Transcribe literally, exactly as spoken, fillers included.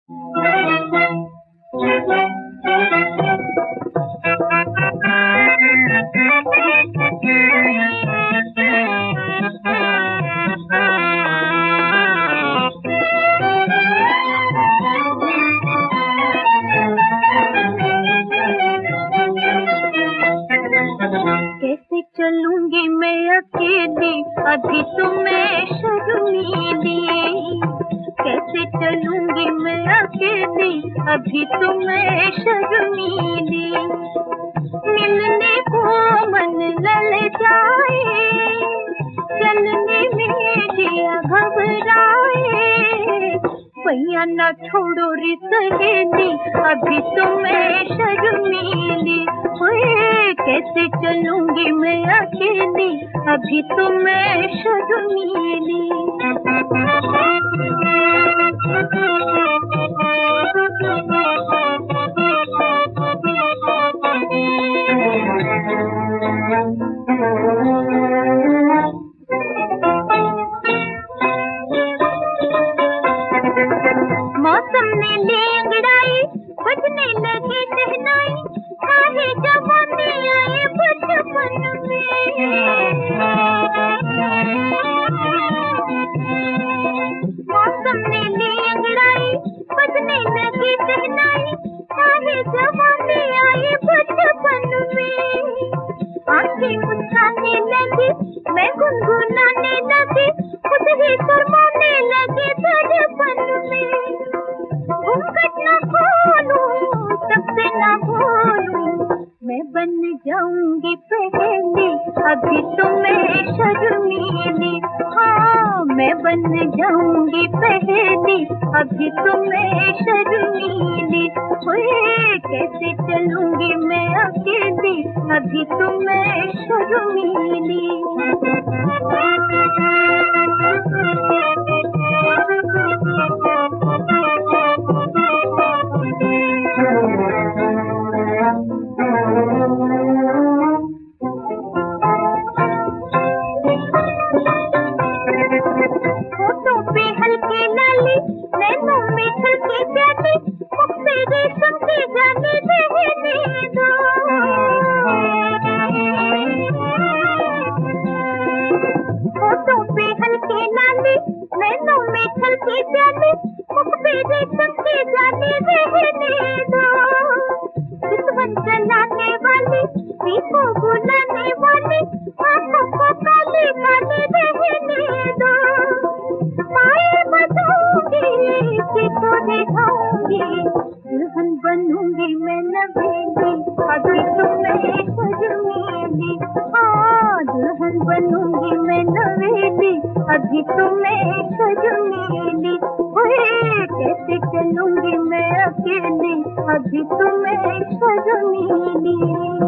कैसे चलूंगी मैं अकेली, अभी तो मैं शर्मीली। कैसे चलूंगी मैं अकेली, अभी तो मैं शर्मीली। मिलने को मन ललचाए, चलने में जिया घबराए। भैया ना छोड़ो रे सहेली, अभी तो मैं शर्मीली। कैसे चलूंगी मैं अकेली, अभी तो मैं शर्मीली। मौसम ने ले अंगड़ाई, बजने लगी शहनाई। सारे जवानी आए बचपन में। मौसम ने ले अंगड़ाई, बजने लगी शहनाई। सारे जवानी आए बचपन में। आंखें मुस्काने लगी, मैं गुनगुनाने लगी। खुद ही शर्माने लगे दर्पण में। घूंघट न खोलूं, सबसे न बोलूं, मैं बन जाऊंगी पहेली, अभी तो मैं शर्मीली। हाँ, मैं बन जाऊंगी पहेली, अभी तो मैं शर्मीली। ओए कैसे चलूंगी मैं अकेली, अभी तो मैं शर्मीली। होठों पे हल्की लाली, नैनों में छलकी प्याली। मुख पे रेशम की जाली रहने दो। होठों पे हल्की लाली, नैनों में छलकी प्याली। मुख पे रेशम की जाली रहने दो। चितवन चलाने वाली, पीको बुलाने वाली। आंखों को काली काली रहने दो। पाए बजाऊंगी, पीको दिखाऊंगी। दुल्हन बनूंगी मैं नवेली, अभी तो मैं शर्मीली। हाँ, दुल्हन बनूंगी मैं नवेली, अभी तो मैं शर्मीली। ओए कैसे चलूंगी मैं अकेली, अभी तो मैं शर्मीली।